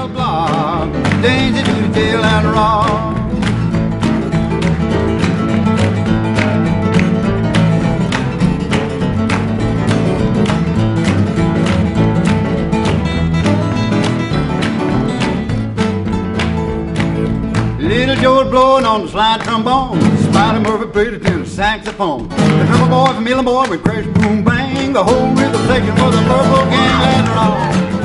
the block, daisy to the tail and rock. Little Joe's blowing on the slide trombone. Spider Murphy played it to the saxophone. The drummer boy from Illinois with crash, boom, bang. The whole rhythm section was a purple gang later on.